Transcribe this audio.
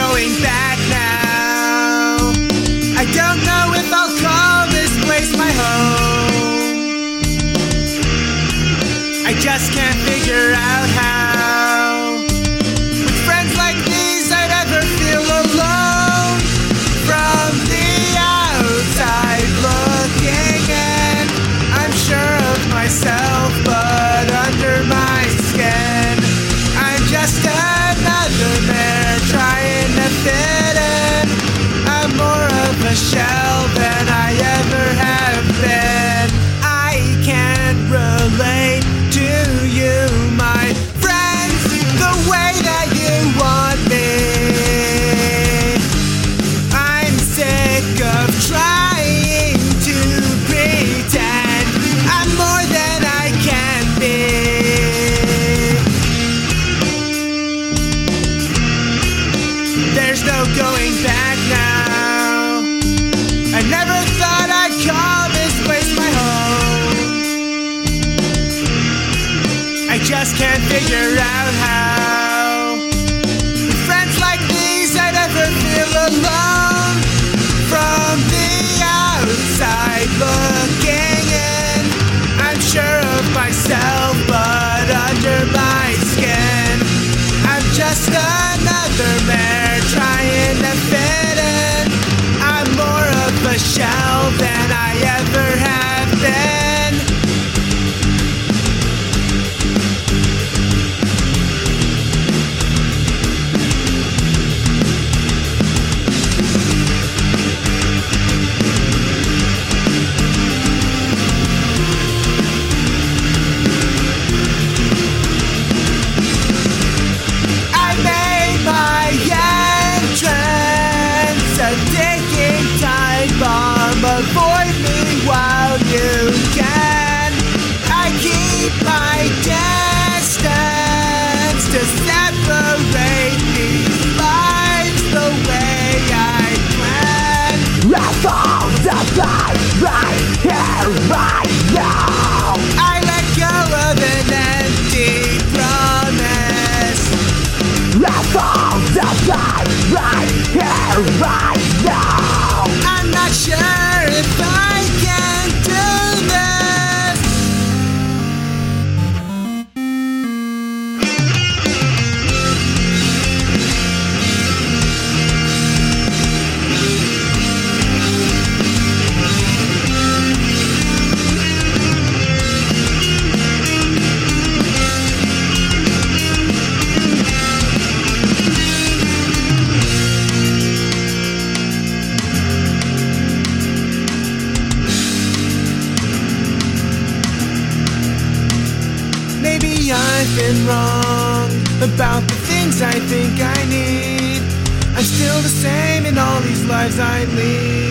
going back now. I don't know if I'll call this place my home. I just can't figure out how. With friends like these I'd ever feel alone. From the outside looking in, I'm sure of myself, but under my skin I'm just another man trying to fit in. I'm more of a shell than I ever have been. I can't relate to you, my friends, the way that you want me. I'm sick of trying to pretend I'm more than I can be. There's no going back now. I never thought I'd call this place my home. I just can't figure out how. With friends like these I'd ever feel alone. From the outside looking in, I'm sure of myself, but under my skin I'm just another man trying to fit in. I'm more of a shell than I ever have been. I made my entrance, a ticking time bomb. Avoid me while you can. I keep my distance to separate these lives the way I plan. Let's all decide right here, right now. I let go of an empty promise. Let's all decide right here, right now. I'm not sure if I can do this. Maybe I've been wrong about the things I think I need. I'm still the same in all these lives I lead.